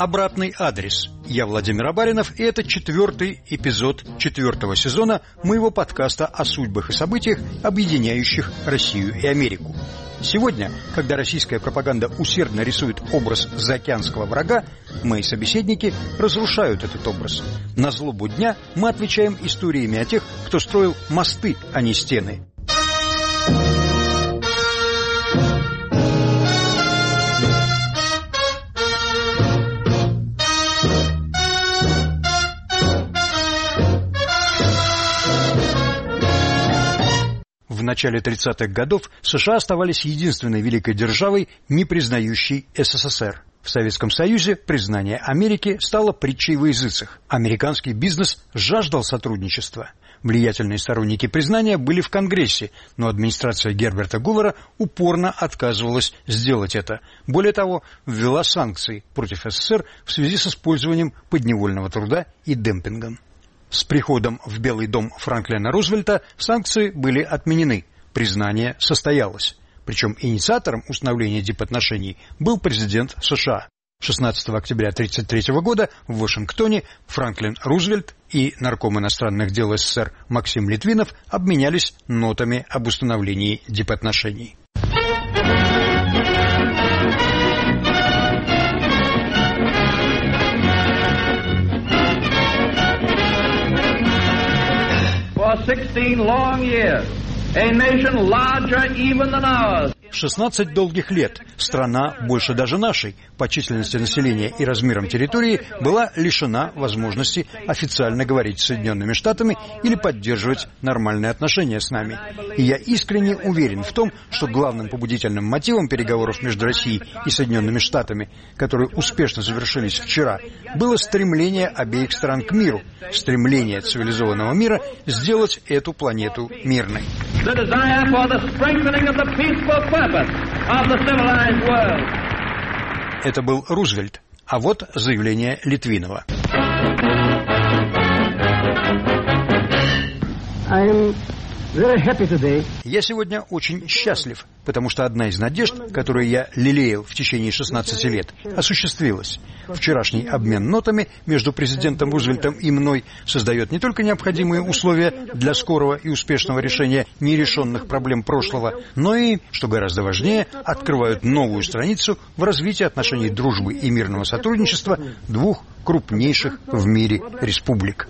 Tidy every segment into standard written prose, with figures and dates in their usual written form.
«Обратный адрес». Я Владимир Абаринов, и это 4-й эпизод 4-го сезона моего подкаста о судьбах и событиях, объединяющих Россию и Америку. Сегодня, когда российская пропаганда усердно рисует образ заокеанского врага, мои собеседники разрушают этот образ. На злобу дня мы отвечаем историями о тех, кто строил мосты, а не стены. В начале 30-х годов США оставались единственной великой державой, не признающей СССР. В Советском Союзе признание Америки стало притчей во языцах. Американский бизнес жаждал сотрудничества. Влиятельные сторонники признания были в Конгрессе, но администрация Герберта Гувера упорно отказывалась сделать это. Более того, ввела санкции против СССР в связи с использованием подневольного труда и демпингом. С приходом в Белый дом Франклина Рузвельта санкции были отменены, признание состоялось. Причем инициатором установления дипотношений был президент США. 16 октября 1933 года в Вашингтоне Франклин Рузвельт и нарком иностранных дел СССР Максим Литвинов обменялись нотами об установлении дипотношений. For 16 long years, a nation larger even than ours. 16 долгих лет страна, больше даже нашей, по численности населения и размерам территории, была лишена возможности официально говорить с Соединенными Штатами или поддерживать нормальные отношения с нами. И я искренне уверен в том, что главным побудительным мотивом переговоров между Россией и Соединенными Штатами, которые успешно завершились вчера, было стремление обеих стран к миру, стремление цивилизованного мира сделать эту планету мирной. Это был Рузвельт, а вот заявление Литвинова. Я сегодня очень счастлив, потому что одна из надежд, которую я лелеял в течение 16 лет, осуществилась. Вчерашний обмен нотами между президентом Рузвельтом и мной создает не только необходимые условия для скорого и успешного решения нерешенных проблем прошлого, но и, что гораздо важнее, открывают новую страницу в развитии отношений дружбы и мирного сотрудничества двух крупнейших в мире республик.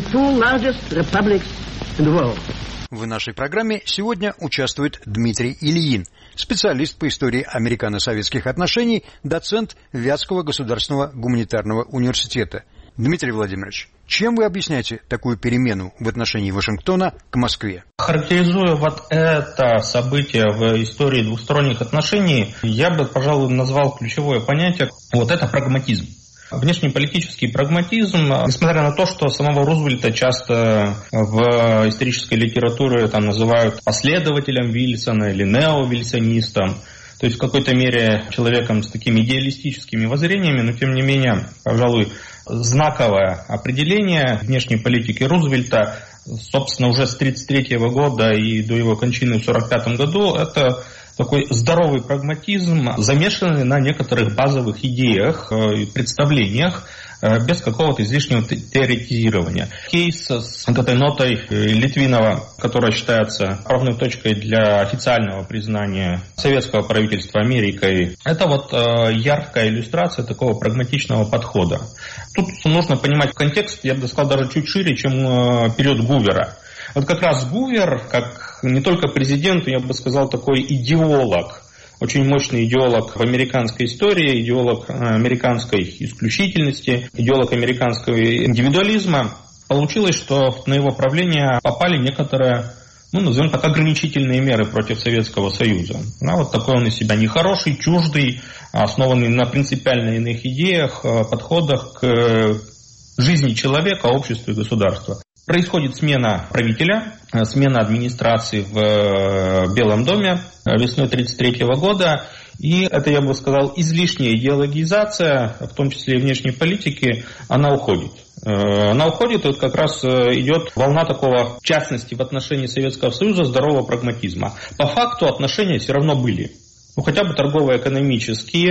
В нашей программе сегодня участвует Дмитрий Ильин, специалист по истории американо-советских отношений, доцент Вятского государственного гуманитарного университета. Дмитрий Владимирович, чем вы объясняете такую перемену в отношении Вашингтона к Москве? Характеризуя вот это событие в истории двусторонних отношений, я бы, пожалуй, назвал ключевое понятие – вот это прагматизм. Внешнеполитический прагматизм, несмотря на то, что самого Рузвельта часто в исторической литературе там называют последователем Вильсона или неовильсонистом, то есть в какой-то мере человеком с такими идеалистическими воззрениями, но тем не менее, пожалуй, знаковое определение внешней политики Рузвельта, собственно, уже с 1933 года и до его кончины в 1945 году, это такой здоровый прагматизм, замешанный на некоторых базовых идеях и представлениях, без какого-то излишнего теоретизирования. Кейс с вот этой нотой Литвинова, которая считается отправной точкой для официального признания советского правительства Америкой, это вот яркая иллюстрация такого прагматичного подхода. Тут нужно понимать контекст, я бы сказал, даже чуть шире, чем период Гувера. Вот как раз Гувер, как не только президент, я бы сказал, такой идеолог, очень мощный идеолог в американской истории, идеолог американской исключительности, идеолог американского индивидуализма. Получилось, что на его правление попали некоторые, назовем так, ограничительные меры против Советского Союза. Вот такой он из себя нехороший, чуждый, основанный на принципиально иных идеях, подходах к жизни человека, обществу и государству. Происходит смена правителя, смена администрации в Белом доме весной 1933 года. И это, я бы сказал, излишняя идеологизация, в том числе и внешней политики, она уходит. Она уходит, и вот как раз идет волна такого, в частности, в отношении Советского Союза, здорового прагматизма. По факту отношения все равно были. Хотя бы торгово-экономические,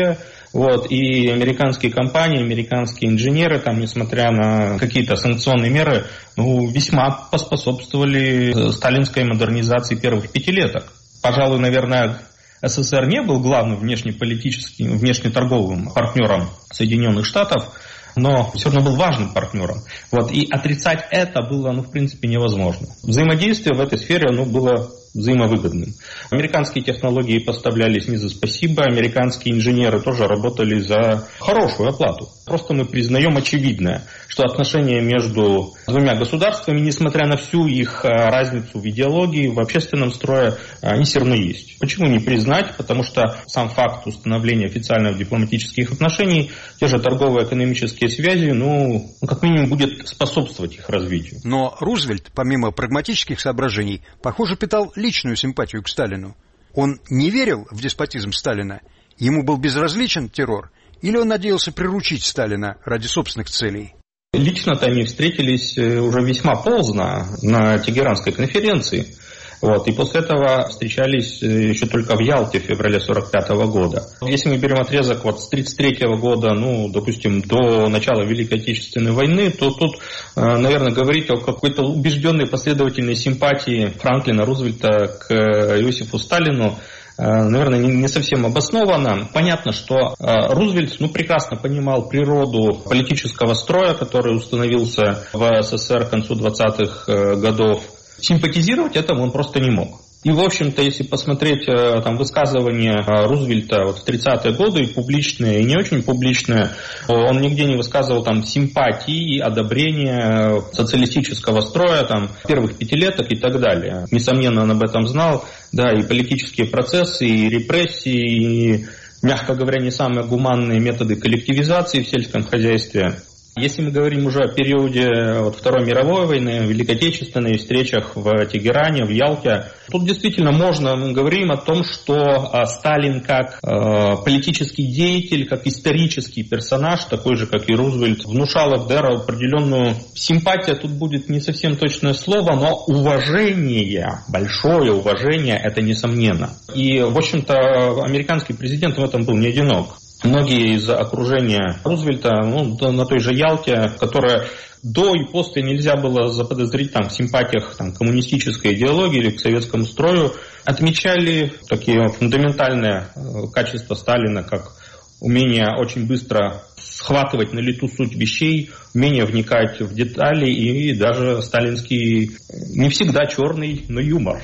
Вот, и американские компании, американские инженеры, там, несмотря на какие-то санкционные меры, весьма поспособствовали сталинской модернизации первых пятилеток. Пожалуй, наверное, СССР не был главным внешнеполитическим, внешнеторговым партнером Соединенных Штатов, но все равно был важным партнером. Вот, и отрицать это было, в принципе, невозможно. Взаимодействие в этой сфере, было взаимовыгодным. Американские технологии поставлялись не за спасибо, американские инженеры тоже работали за хорошую оплату. Просто мы признаем очевидное, что отношения между двумя государствами, несмотря на всю их разницу в идеологии, в общественном строе, они все равно есть. Почему не признать? Потому что сам факт установления официальных дипломатических отношений, те же торгово-экономические связи, как минимум будет способствовать их развитию. Но Рузвельт, помимо прагматических соображений, похоже, питал личную симпатию к Сталину. Он не верил в деспотизм Сталина, ему был безразличен террор, или он надеялся приручить Сталина ради собственных целей? Лично-то они встретились уже весьма поздно на Тегеранской конференции. Вот, и после этого встречались еще только в Ялте в феврале 1945 года. Если мы берем отрезок с 1933 года, допустим, до начала Великой Отечественной войны, то тут, наверное, говорить о какой-то убежденной последовательной симпатии Франклина Рузвельта к Иосифу Сталину, наверное, не совсем обоснованно. Понятно, что Рузвельт прекрасно понимал природу политического строя, который установился в СССР к концу 20-х годов. Симпатизировать этому он просто не мог. И, в общем-то, если посмотреть высказывания Рузвельта в 30-е годы, и публичные, и не очень публичные, он нигде не высказывал симпатии и одобрения социалистического строя, первых пятилеток и так далее. Несомненно, он об этом знал, и политические процессы, и репрессии, и, мягко говоря, не самые гуманные методы коллективизации в сельском хозяйстве. Если мы говорим уже о периоде Второй мировой войны, Великой Отечественной, встречах в Тегеране, в Ялте, тут действительно мы говорим о том, что Сталин как политический деятель, как исторический персонаж, такой же, как и Рузвельт, внушал ФДР определенную симпатию, тут будет не совсем точное слово, но уважение, большое уважение, это несомненно. И, в общем-то, американский президент в этом был не одинок. Многие из окружения Рузвельта, на той же Ялте, которая до и после нельзя было заподозрить в симпатиях к коммунистической идеологии или к советскому строю, отмечали такие фундаментальные качества Сталина, как умение очень быстро схватывать на лету суть вещей, умение вникать в детали и даже сталинский, не всегда черный, но юмор.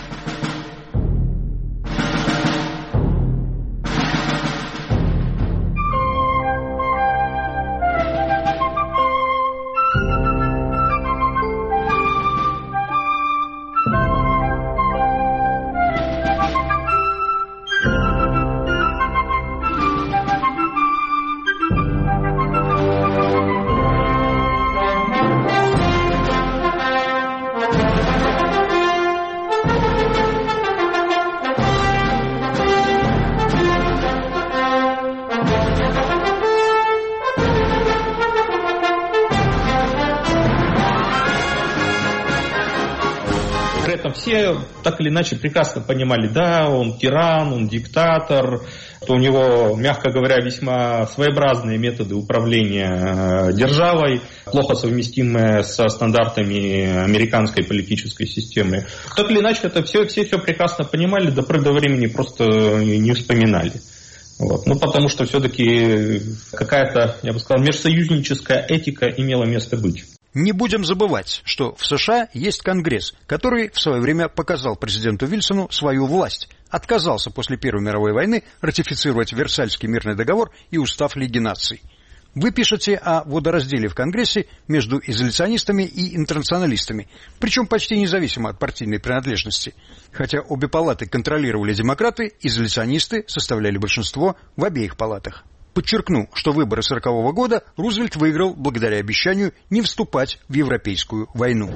Все так или иначе прекрасно понимали, он тиран, он диктатор, у него, мягко говоря, весьма своеобразные методы управления державой, плохо совместимые со стандартами американской политической системы. Так или иначе, это все прекрасно понимали, до времени просто не вспоминали. Потому что все-таки какая-то, я бы сказал, межсоюзническая этика имела место быть. Не будем забывать, что в США есть Конгресс, который в свое время показал президенту Вильсону свою власть, отказался после Первой мировой войны ратифицировать Версальский мирный договор и Устав Лиги наций. Вы пишете о водоразделе в Конгрессе между изоляционистами и интернационалистами, причем почти независимо от партийной принадлежности. Хотя обе палаты контролировали демократы, изоляционисты составляли большинство в обеих палатах. Подчеркну, что выборы 1940 года Рузвельт выиграл благодаря обещанию не вступать в Европейскую войну.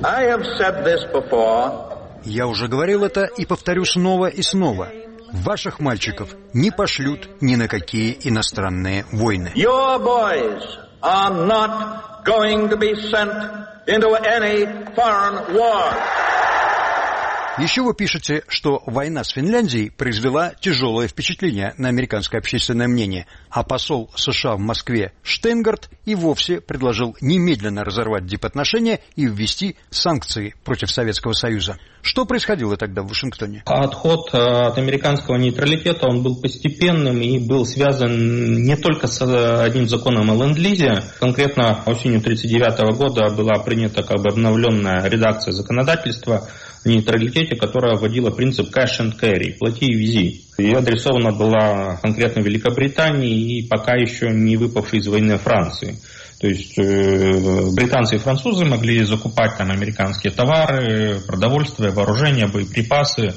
Я уже говорил это и повторю снова и снова. Ваших мальчиков не пошлют ни на какие иностранные войны. Your boys are not going to be sent into any foreign war. 1 2 3 4 Еще вы пишете, что война с Финляндией произвела тяжелое впечатление на американское общественное мнение, а посол США в Москве Штейнгарт и вовсе предложил немедленно разорвать дипотношения и ввести санкции против Советского Союза. Что происходило тогда в Вашингтоне? Отход от американского нейтралитета, он был постепенным и был связан не только с одним законом о ленд-лизе. Конкретно осенью 1939 года была принята обновленная редакция законодательства в нейтралитете, которая вводила принцип cash and carry, плати и вези. И адресована была конкретно Великобритании и пока еще не выпавшей из войны Франции. То есть британцы и французы могли закупать там американские товары, продовольствие, вооружение, боеприпасы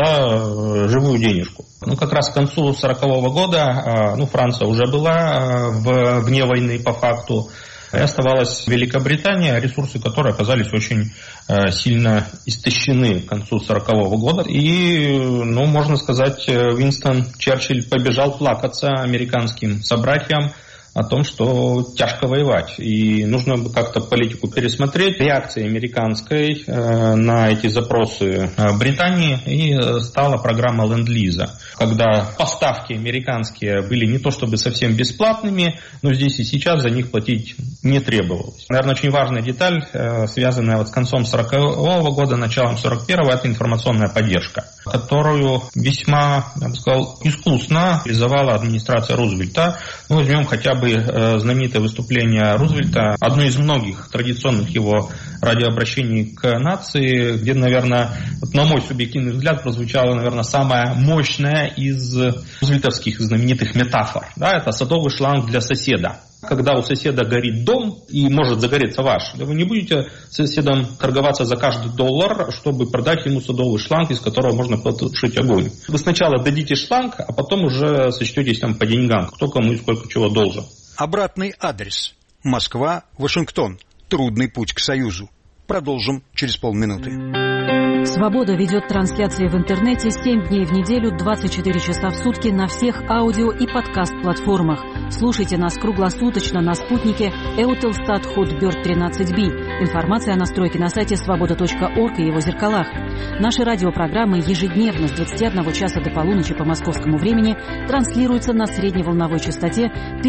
за живую денежку. Как раз к концу 1940 года Франция уже была вне войны по факту. И оставалась Великобритания, ресурсы которой оказались очень сильно истощены к концу 1940 года. И, можно сказать, Уинстон Черчилль побежал плакаться американским собратьям о том, что тяжко воевать. И нужно бы как-то политику пересмотреть. Реакцией американской на эти запросы Британии и стала программа ленд-лиза, когда поставки американские были не то чтобы совсем бесплатными, но здесь и сейчас за них платить не требовалось. Наверное, очень важная деталь, связанная с концом 1940 года, началом 1941, это информационная поддержка, которую весьма, я бы сказал, искусно реализовала администрация Рузвельта. Возьмем хотя бы знаменитое выступление Рузвельта, одно из многих традиционных его радиообращений к нации, где, наверное, на мой субъективный взгляд, прозвучала, наверное, самая мощная из рузвельтовских знаменитых метафор. Это садовый шланг для соседа. Когда у соседа горит дом и может загореться ваш, вы не будете с соседом торговаться за каждый $1, чтобы продать ему садовый шланг, из которого можно потушить огонь. Вы сначала дадите шланг, а потом уже сочтетесь по деньгам, кто кому и сколько чего должен. Обратный адрес. Москва, Вашингтон. Трудный путь к Союзу. Продолжим через полминуты. «Свобода» ведет трансляции в интернете 7 дней в неделю, 24 часа в сутки на всех аудио и подкаст-платформах. Слушайте нас круглосуточно на спутнике Eutelstat Hotbird 13B. Информация о настройке на сайте svoboda.org и его зеркалах. Наши радиопрограммы ежедневно с 21 часа до полуночи по московскому времени транслируются на средневолновой частоте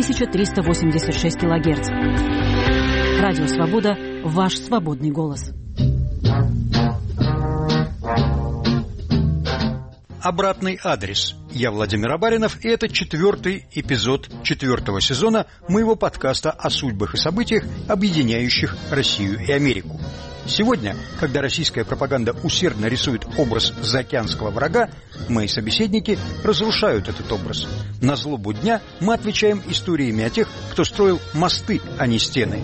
1386 кГц. Радио «Свобода» – ваш свободный голос. Обратный адрес. Я Владимир Абаринов, и это 4-й эпизод 4-го сезона моего подкаста о судьбах и событиях, объединяющих Россию и Америку. Сегодня, когда российская пропаганда усердно рисует образ заокеанского врага, мои собеседники разрушают этот образ. На злобу дня мы отвечаем историями о тех, кто строил мосты, а не стены.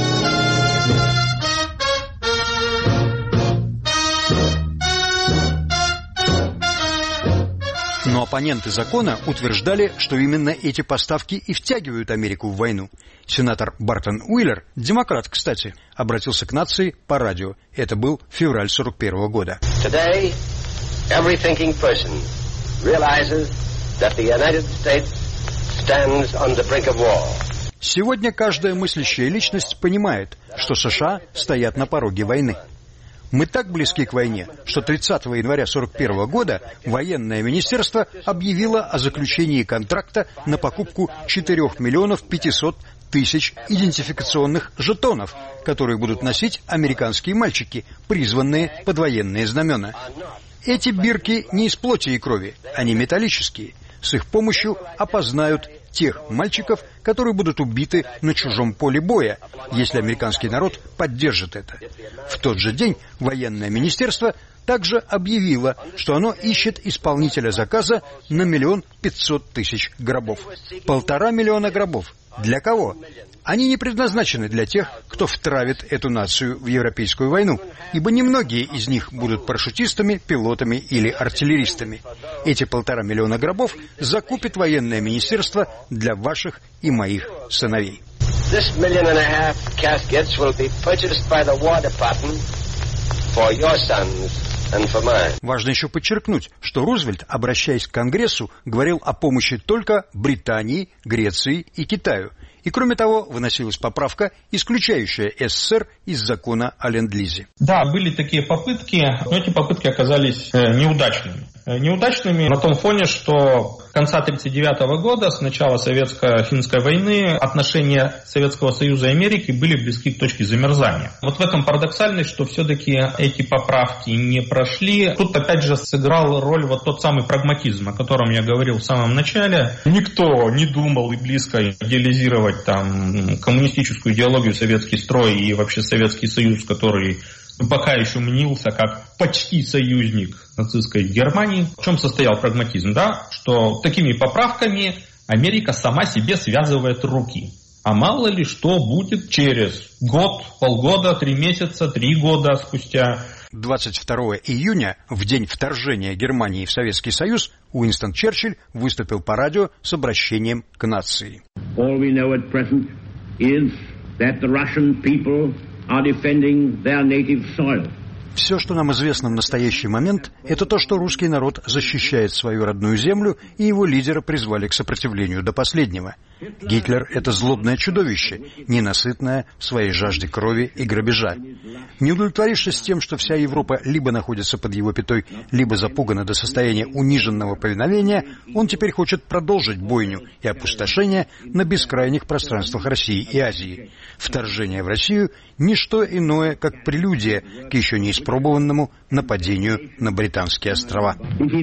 Но оппоненты закона утверждали, что именно эти поставки и втягивают Америку в войну. Сенатор Бартон Уиллер, демократ, кстати, обратился к нации по радио. Это был февраль 1941 года. Today, every thinking person realizes that the United States stands on the brink of war. Сегодня каждая мыслящая личность понимает, что США стоят на пороге войны. Мы так близки к войне, что 30 января 1941 года военное министерство объявило о заключении контракта на покупку 4 500 000 идентификационных жетонов, которые будут носить американские мальчики, призванные под военные знамена. Эти бирки не из плоти и крови, они металлические. С их помощью опознают тех мальчиков, которые будут убиты на чужом поле боя, если американский народ поддержит это. В тот же день военное министерство также объявило, что оно ищет исполнителя заказа на 1 500 000 гробов. 1,5 миллиона гробов. Для кого? Они не предназначены для тех, кто втравит эту нацию в европейскую войну, ибо немногие из них будут парашютистами, пилотами или артиллеристами. Эти 1,5 миллиона гробов закупит военное министерство для ваших и моих сыновей. This 1.5 million caskets will be purchased by the War Department for your sons and for mine. Важно еще подчеркнуть, что Рузвельт, обращаясь к Конгрессу, говорил о помощи только Британии, Греции и Китаю. И кроме того, выносилась поправка, исключающая СССР из закона о ленд-лизе. Да, были такие попытки, но эти попытки оказались неудачными. Неудачными на том фоне, что с конца 1939 года, с начала Советско-финской войны, отношения Советского Союза и Америки были близки к точке замерзания. Вот в этом парадоксальность, что все-таки эти поправки не прошли. Тут опять же сыграл роль вот тот самый прагматизм, о котором я говорил в самом начале. Никто не думал и близко идеализировать там коммунистическую идеологию, советский строй и вообще Советский Союз, который пока еще мнился как почти союзник нацистской Германии. В чем состоял прагматизм? Да? Что такими поправками Америка сама себе связывает руки. А мало ли что будет через год, полгода, 3 месяца, 3 года спустя. 22 июня, в день вторжения Германии в Советский Союз, Уинстон Черчилль выступил по радио с обращением к нации. All we know at present is that the Russian people are defending their native soil. Все, что нам известно в настоящий момент, это то, что русский народ защищает свою родную землю, и его лидера призвали к сопротивлению до последнего. Гитлер – это злобное чудовище, ненасытное в своей жажде крови и грабежа. Не удовлетворившись тем, что вся Европа либо находится под его пятой, либо запугана до состояния униженного повиновения, он теперь хочет продолжить бойню и опустошение на бескрайних пространствах России и Азии. Вторжение в Россию – ничто иное, как прелюдия к еще не испробованному нападению на Британские острова.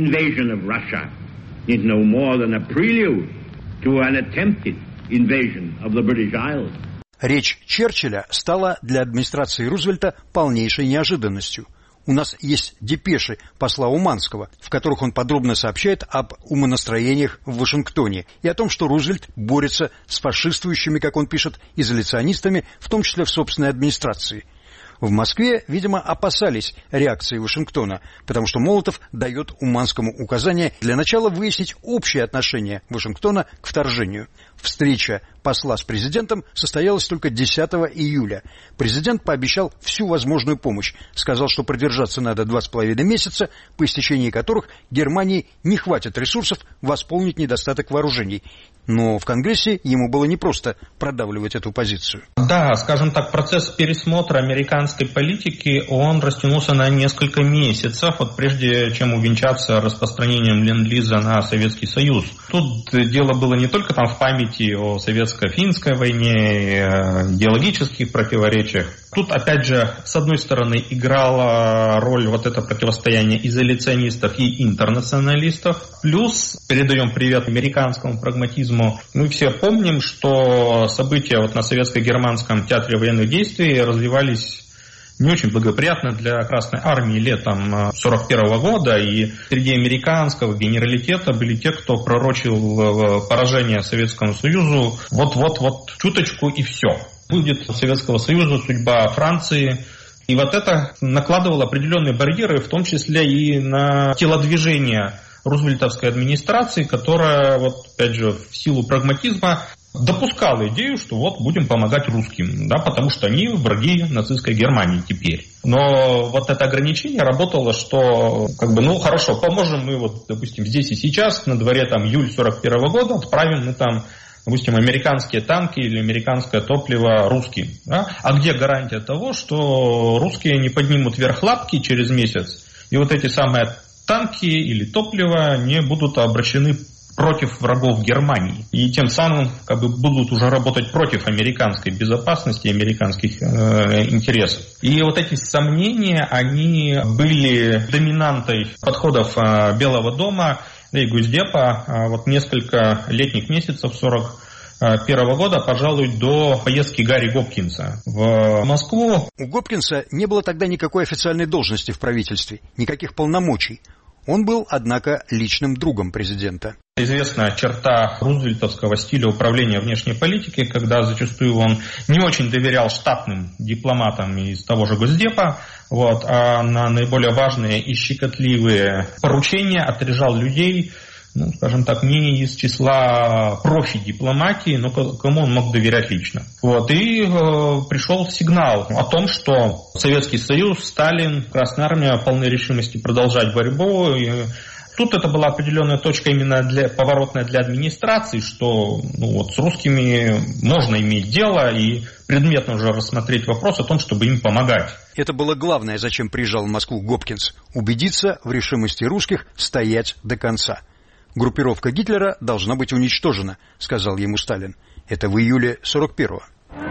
Речь Черчилля стала для администрации Рузвельта полнейшей неожиданностью. У нас есть депеши посла Уманского, в которых он подробно сообщает об умонастроениях в Вашингтоне и о том, что Рузвельт борется с фашистующими, как он пишет, изоляционистами, в том числе в собственной администрации. В Москве, видимо, опасались реакции Вашингтона, потому что Молотов дает Уманскому указание для начала выяснить общее отношение Вашингтона к вторжению. Встреча посла с президентом состоялась только 10 июля. Президент пообещал всю возможную помощь. Сказал, что продержаться надо 2,5 месяца, по истечении которых Германии не хватит ресурсов восполнить недостаток вооружений. Но в Конгрессе ему было непросто продавливать эту позицию. Да, скажем так, процесс пересмотра американской политики, он растянулся на несколько месяцев, вот прежде чем увенчаться распространением ленд-лиза на Советский Союз. Тут дело было не только там в памяти о советско-финской войне, идеологических противоречиях. Тут, опять же, с одной стороны, играла роль вот это противостояние изоляционистов и интернационалистов. Плюс, передаем привет американскому прагматизму, мы все помним, что события вот на советско-германском театре военных действий развивались не очень благоприятно для Красной Армии летом 1941 года, и среди американского генералитета были те, кто пророчил поражение Советскому Союзу вот чуточку и все. Будет у Советского Союза судьба Франции. И вот это накладывало определенные барьеры, в том числе и на телодвижение рузвельтовской администрации, которая, вот опять же, в силу прагматизма допускала идею, что вот будем помогать русским, да, потому что они враги нацистской Германии теперь. Но вот это ограничение работало, что хорошо, поможем мы вот, допустим, здесь и сейчас, на дворе там июль 1941 года, отправим мы там, допустим, американские танки или американское топливо русским. Да? А где гарантия того, что русские не поднимут вверх лапки через месяц, и вот эти самые танки или топливо не будут обращены против врагов Германии. И тем самым будут уже работать против американской безопасности, американских интересов. И вот эти сомнения, они были доминантой подходов Белого дома и Госдепа вот несколько летних месяцев 1941 года, пожалуй, до поездки Гарри Гопкинса в Москву. У Гопкинса не было тогда никакой официальной должности в правительстве, никаких полномочий. Он был, однако, личным другом президента. Известная черта рузвельтовского стиля управления внешней политикой, когда зачастую он не очень доверял штатным дипломатам из того же Госдепа, а на наиболее важные и щекотливые поручения отряжал людей, скажем так, не из числа профи-дипломатии, но кому он мог доверять лично. И пришел сигнал о том, что Советский Союз, Сталин, Красная Армия полны решимости продолжать борьбу. И Тут это была определенная точка именно поворотная для администрации, что с русскими можно иметь дело и предметно уже рассмотреть вопрос о том, чтобы им помогать. Это было главное, зачем приезжал в Москву Гопкинс – убедиться в решимости русских стоять до конца. «Группировка Гитлера должна быть уничтожена», – сказал ему Сталин. Это в июле 41-го.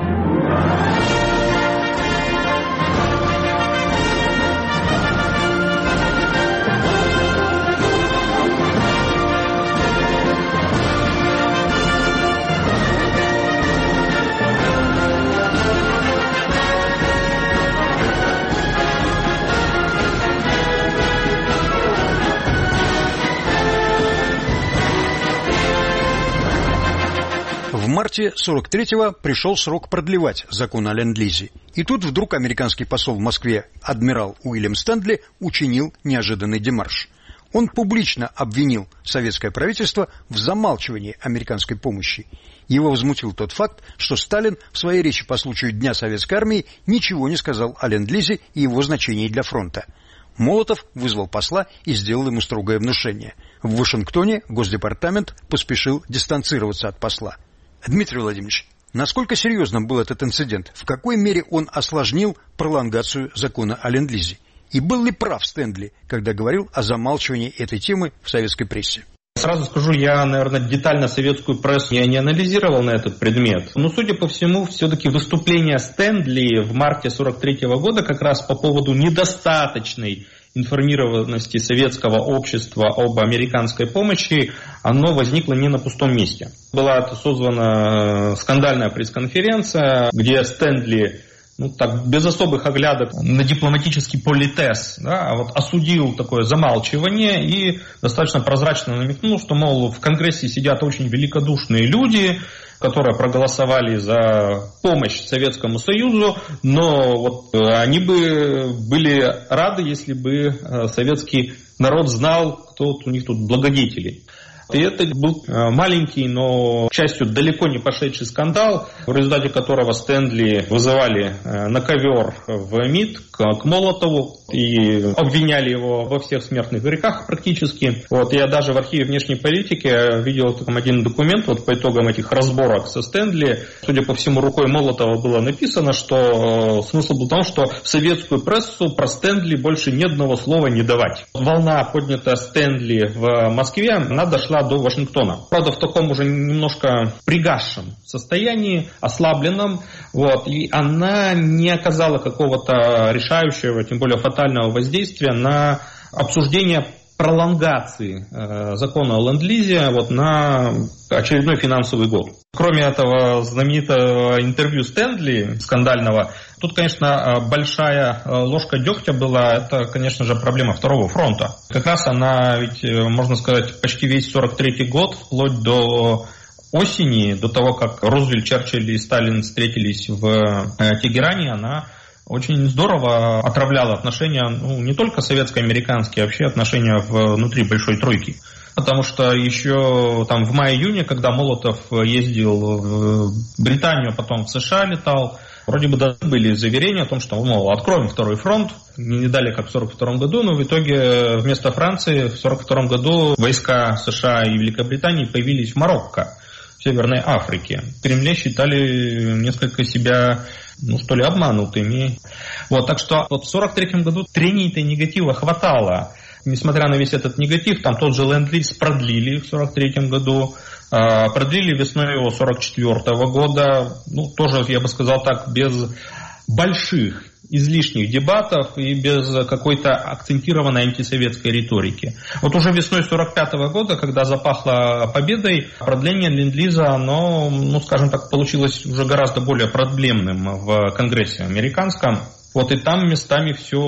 В марте 43-го пришел срок продлевать закон о ленд-лизе. И тут вдруг американский посол в Москве адмирал Уильям Стэнли учинил неожиданный демарш. Он публично обвинил советское правительство в замалчивании американской помощи. Его возмутил тот факт, что Сталин в своей речи по случаю Дня Советской Армии ничего не сказал о ленд-лизе и его значении для фронта. Молотов вызвал посла и сделал ему строгое внушение. В Вашингтоне Госдепартамент поспешил дистанцироваться от посла. Дмитрий Владимирович, насколько серьезным был этот инцидент? В какой мере он осложнил пролонгацию закона о ленд-лизе? И был ли прав Стэнли, когда говорил о замалчивании этой темы в советской прессе? Сразу скажу, я, наверное, детально советскую прессу не анализировал на этот предмет. Но, судя по всему, все-таки выступление Стэнли в марте 43-го года как раз по поводу недостаточной информированности советского общества об американской помощи, оно возникло не на пустом месте. Была созвана скандальная пресс-конференция, где Стэнли без особых оглядок на дипломатический политез, осудил такое замалчивание и достаточно прозрачно намекнул, что, мол, в Конгрессе сидят очень великодушные люди, которые проголосовали за помощь Советскому Союзу, но они бы были рады, если бы советский народ знал, кто у них тут благодетели. И это был маленький, но, к счастью, далеко не пошедший скандал, в результате которого Стэнли вызывали на ковер в МИД к Молотову и обвиняли его во всех смертных грехах практически. Я даже в архиве внешней политики видел там один документ по итогам этих разборок со Стэнли. Судя по всему, рукой Молотова было написано, что смысл был в том, что в советскую прессу про Стэнли больше ни одного слова не давать. Волна, поднятая Стэнли в Москве, она дошла до Вашингтона. Правда, в таком уже немножко пригасшем состоянии, ослабленном, и она не оказала какого-то решающего, тем более фатального воздействия на обсуждение пролонгации закона о ленд-лизе на очередной финансовый год. Кроме этого знаменитого интервью Стэнли, скандального, тут, конечно, большая ложка дегтя была, это, конечно же, проблема Второго фронта. Как раз она, ведь, можно сказать, почти весь 43-й год, вплоть до осени, до того, как Рузвельт, Черчилль и Сталин встретились в Тегеране, она очень здорово отравляла отношения, не только советско-американские, а вообще отношения внутри Большой Тройки. Потому что еще в мае-июне, когда Молотов ездил в Британию, потом в США летал, вроде бы были заверения о том, что, откроем Второй фронт, не далее, как в 1942 году, но в итоге вместо Франции в 1942 году войска США и Великобритании появились в Марокко, в Северной Африке. В Кремле считали несколько себя, обманутыми. Так что в 1943 году трений-то и негатива хватало. Несмотря на весь этот негатив, там тот же ленд-лиз продлили в 1943 году, продлили весной его 1944 года, тоже, я бы сказал так, без больших излишних дебатов и без какой-то акцентированной антисоветской риторики. Уже весной 1945 года, когда запахло победой, продление ленд-лиза, оно, скажем так, получилось уже гораздо более проблемным в Конгрессе американском. И там местами все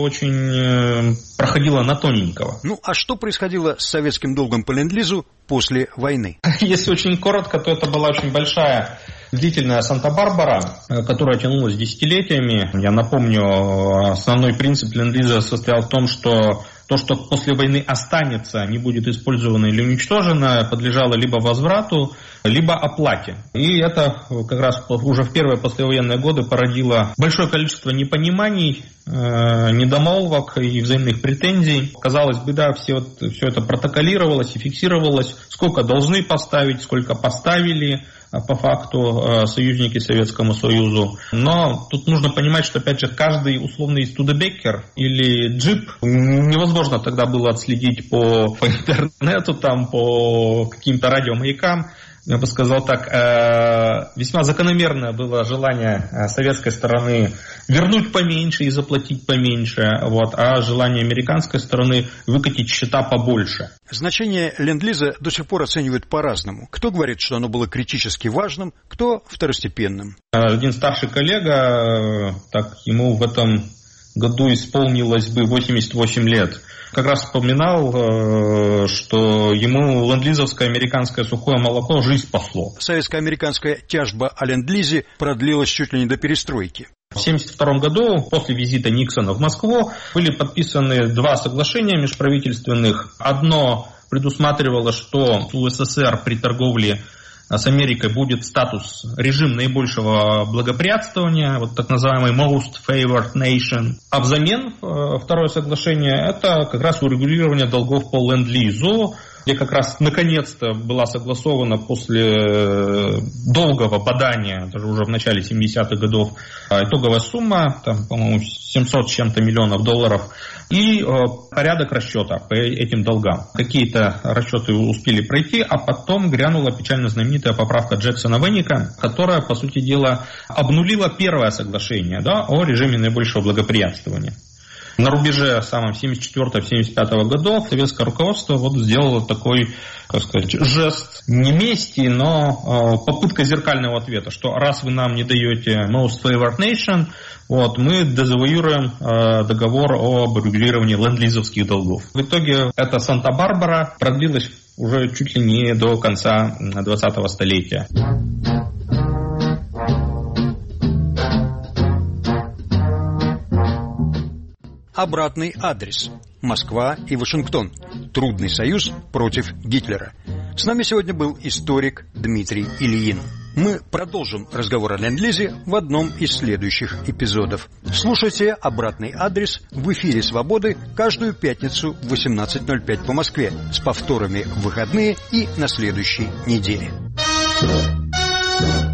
очень проходило на тоненького. А что происходило с советским долгом по ленд-лизу после войны? Если очень коротко, то это была очень большая, длительная Санта-Барбара, которая тянулась десятилетиями. Я напомню, основной принцип ленд-лиза состоял в том, что то, что после войны останется, не будет использовано или уничтожено, подлежало либо возврату, либо оплате. И это как раз уже в первые послевоенные годы породило большое количество непониманий недомолвок и взаимных претензий. Казалось бы, да, все это протоколировалось и фиксировалось, сколько должны поставить, сколько поставили по факту союзники Советскому Союзу. Но тут нужно понимать, что, опять же, каждый условный Студебеккер или джип невозможно тогда было отследить по интернету, там, по каким-то радиомаякам. Я бы сказал так, весьма закономерное было желание советской стороны вернуть поменьше и заплатить поменьше, а желание американской стороны выкатить счета побольше. Значение ленд-лиза до сих пор оценивают по-разному. Кто говорит, что оно было критически важным, кто второстепенным. Один старший коллега, ему в этом году исполнилось бы 88 лет. Как раз вспоминал, что ему ленд-лизовское американское сухое молоко жизнь спасло. Советско-американская тяжба о ленд-лизе продлилась чуть ли не до перестройки. В 1972 году, после визита Никсона в Москву, были подписаны 2 соглашения межправительственных. Одно предусматривало, что у СССР при торговле с Америкой будет статус режим наибольшего благоприятствования, так называемый Most Favored Nation. А взамен второе соглашение – это как раз урегулирование долгов по ленд-лизу, где как раз наконец-то была согласована после долгого бадания, даже уже в начале 70-х годов, итоговая сумма, по-моему, 700 с чем-то миллионов долларов, и порядок расчета по этим долгам. Какие-то расчеты успели пройти, а потом грянула печально знаменитая поправка Джексона-Веника, которая, по сути дела, обнулила первое соглашение о режиме наибольшего благоприятствования. На рубеже самом 74-75 годов советское руководство сделало такой, жест не мести, но попытка зеркального ответа, что раз вы нам не даете Most Favored Nation, мы дезавуируем договор об урегулировании ленд-лизовских долгов. В итоге эта Санта-Барбара продлилась уже чуть ли не до конца 20-го столетия. Обратный адрес. Москва и Вашингтон. Трудный союз против Гитлера. С нами сегодня был историк Дмитрий Ильин. Мы продолжим разговор о ленд-лизе в одном из следующих эпизодов. Слушайте «Обратный адрес» в эфире «Свободы» каждую пятницу в 18:05 по Москве с повторами в выходные и на следующей неделе.